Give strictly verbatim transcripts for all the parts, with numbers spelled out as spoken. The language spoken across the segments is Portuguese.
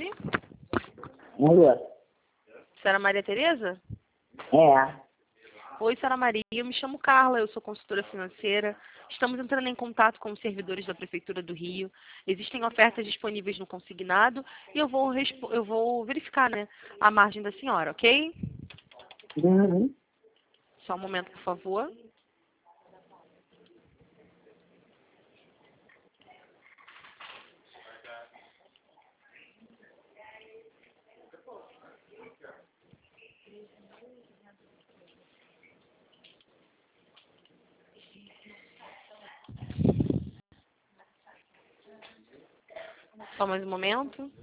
tarde. Alô? Senhora Maria Tereza? É. Oi, senhora Maria. Eu me chamo Carla, eu sou consultora financeira. Estamos entrando em contato com os servidores da Prefeitura do Rio. Existem ofertas disponíveis no consignado e eu vou, eu vou verificar, né, a margem da senhora, ok? Uhum. Só um momento, por favor. Só mais um momento.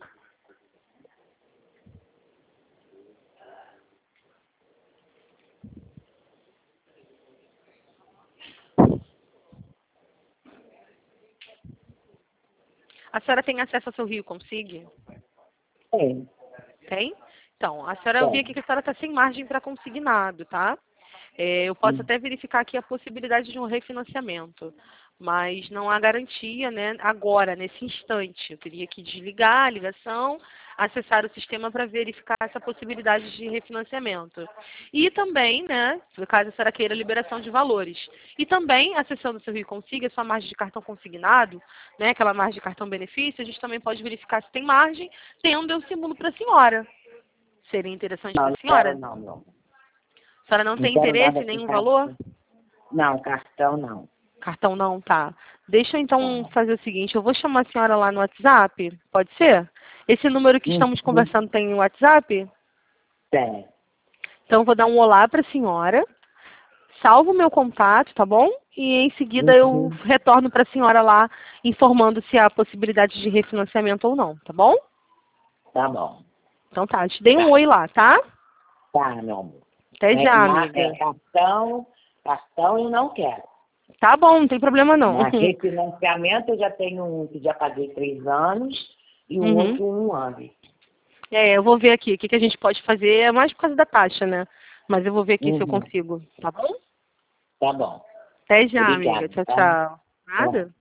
A senhora tem acesso ao seu Rio Consig? Tem. Tem? Então, a senhora, eu vi Tem. aqui que a senhora está sem margem para consignado, tá? É, eu posso Hum. até verificar aqui a possibilidade de um refinanciamento, mas não há garantia, né, agora, nesse instante. Eu teria que desligar a ligação, acessar o sistema para verificar essa possibilidade de refinanciamento. E também, né, caso a senhora queira liberação de valores. E também, acessando o seu Rio Consig, a sua margem de cartão consignado, né, aquela margem de cartão benefício, a gente também pode verificar se tem margem, tendo eu simulo para a senhora. Seria interessante Não, para não a senhora? quero não, não. A senhora não Não tem quero interesse nada em com nenhum valor? cartão. Não, cartão não. Cartão não, tá. Deixa eu então Tá. fazer o seguinte, eu vou chamar a senhora lá no WhatsApp, pode ser? Esse número que estamos Uhum. conversando tem no WhatsApp? Tem. Então eu vou dar um olá para a senhora, salvo o meu contato, tá bom? E em seguida eu Uhum. retorno para a senhora lá, informando se há possibilidade de refinanciamento ou não, tá bom? Tá bom. Então tá, te dei um Tá. oi lá, tá? Tá, meu amor. Até É, já, ma- amiga. é cartão, cartão eu não quero. Tá bom, não tem problema não. Mas refinanciamento eu já tenho um que já paguei três anos e um Uhum. outro um ano. É, eu vou ver aqui o que, que a gente pode fazer, é mais por causa da taxa, né? Mas eu vou ver aqui se eu Uhum. consigo, tá bom? Tá bom. Até já, amiga. Obrigado, Tchau, tá? tchau. Tchau. Nada?